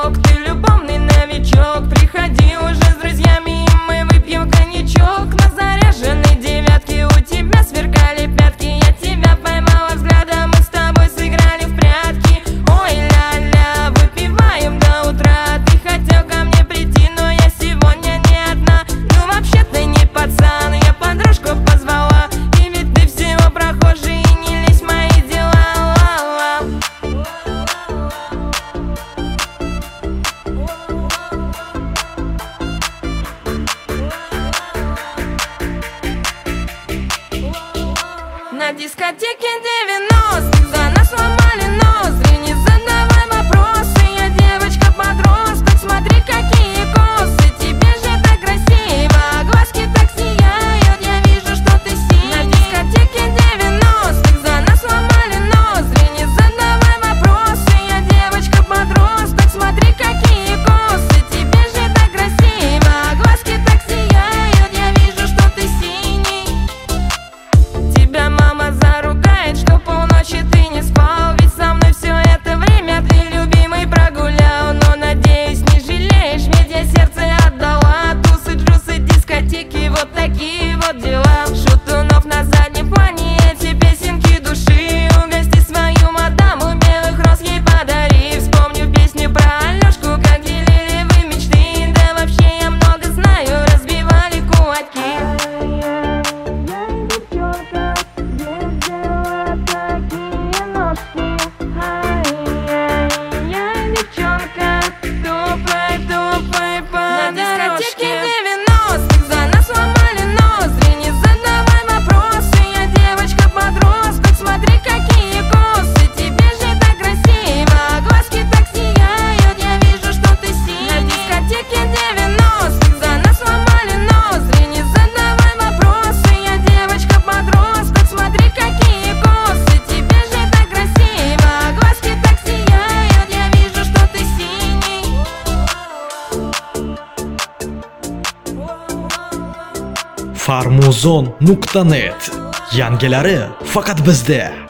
пирог, ты любовный новичок. Приходи уже с друзьями, и мы выпьем коньячок. На заряженной девятке у тебя сверкали пятки. Я тебя поймала взглядом, мы с тобой сыграли в прятки. Ой, ля-ля, выпиваем до утра. Ты хотел ко мне прийти, но я сегодня не одна. Ну вообще ты не пацан, я подружку позвала. И ведь ты всего прохожий, и не лезь в мои дела. На дискотеке 90-х за нас сломали ноздри. Не задавай вопросы, я девочка-подросток. Смотри, какие косы, тебе же так красиво. Глазки так сияют, я вижу, что ты синий. На дискотеке 90-х за нас сломали ноздри. Не задавай вопросы, я девочка-подросток. Смотри, какие косы, тебе же так красиво. Глазки так сияют, я вижу, что ты синий. Тебя мама заругает, что полночи ты не спал. Ведь со мной все это время ты, любимый, прогулял. Но, надеюсь, не жалеешь, ведь я сердце отдала. Тусы, джусы, дискотеки, вот такие вот дела. Шутунов на заднем плане, эти песенки души. Угости свою мадаму, белых роз ей подари. Вспомню песню про Алешку, как делили вы мечты. Да вообще я много знаю, разбивали кулаки. На дискотеке 90-х за нас сломали ноздри. Не задавай вопросы, я девочка-подросток. Смотри, какие косы, тебе же так красиво. Глазки так сияют, я вижу, что ты синий. На дискотеке 90-х за нас сломали ноздри. Не задавай вопросы, я девочка-подросток. Смотри, какие косы, тебе же так красиво. Глазки так сияют, я вижу, что ты синий. Farmuzon.net yangilari faqat bizda.